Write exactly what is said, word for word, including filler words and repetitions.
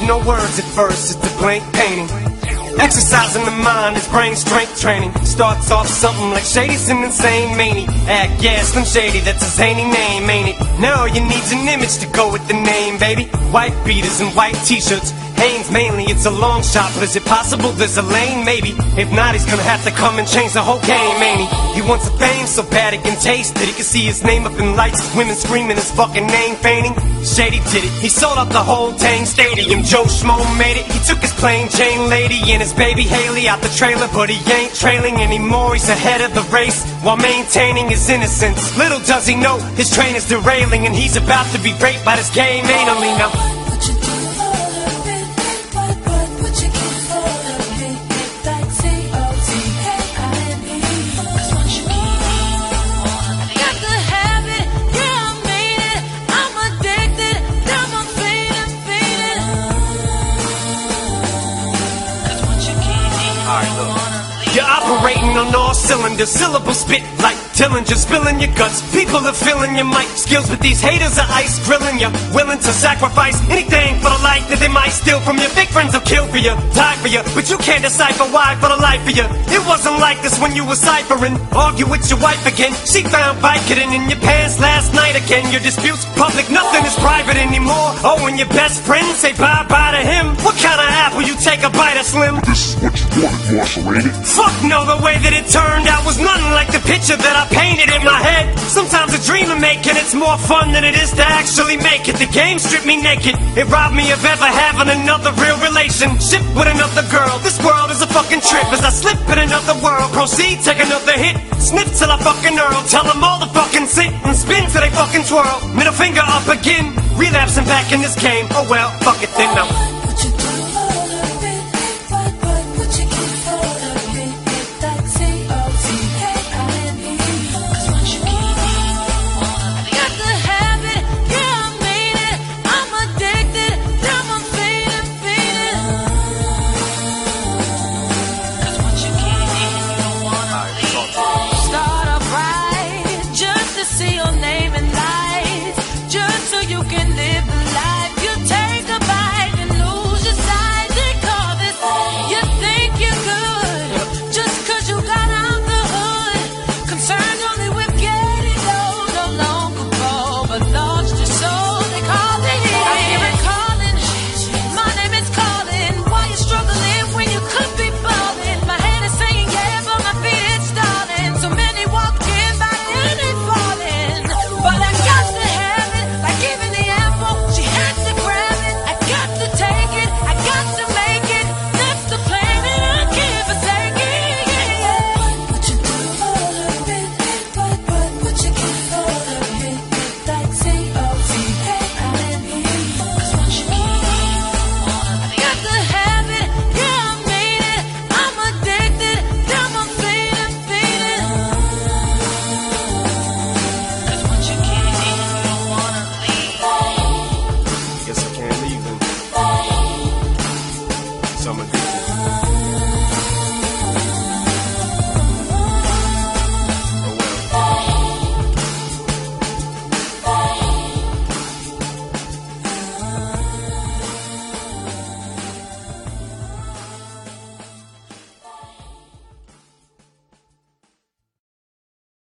with no words at first, it's a blank painting. Exercising the mind is brain strength training. Starts off something like Shady's an insane maniac. Yeah, Slim Shady, that's a zany name, ain't it? Now all you need's an image to go with the name, baby. White beaters and white t-shirts, Hanes mainly, it's a long shot, but is it possible there's a lane? Maybe. If not, he's gonna have to come and change the whole game, ain't he? He wants a fame so bad he can taste it. He can see his name up in lights, women screaming his fucking name, feigning. Shady did it, he sold out the whole dang stadium. Joe Schmo made it, he took his plain Jane lady and his baby Haley out the trailer, but he ain't trailing anymore. He's ahead of the race while maintaining his innocence. Little does he know, his train is derailing and he's about to be raped by this game anally now. You're operating on all cylinders, syllables spit like Dillinger, spilling your guts. People are filling your mic skills, but these haters are ice grilling you. Willing to sacrifice anything for the life that they might steal from you. Fake friends will kill for you, die for you, but you can't decipher why for the life of you. It wasn't like this when you were ciphering. Argue with your wife again, she found Vicodin in your pants last night again. Your disputes public, nothing is private anymore. Oh, and your best friend say bye-bye to him. What kind of apple you take a bite of, Slim? This is what you wanted, Marshall, ain't it? Fuck no, the way that it turned out was nothing like the picture that I painted in my head. Sometimes a dream of making it's more fun than it is to actually make it. The game stripped me naked, it robbed me of ever having another real relationship with another girl. This world is a fucking trip as I slip in another world. Proceed, take another hit, sniff till I fucking earl. Tell them all to fucking sit and spin till they fucking twirl. Middle finger up again, relapsing back in this game. Oh well, fuck it then now. Concern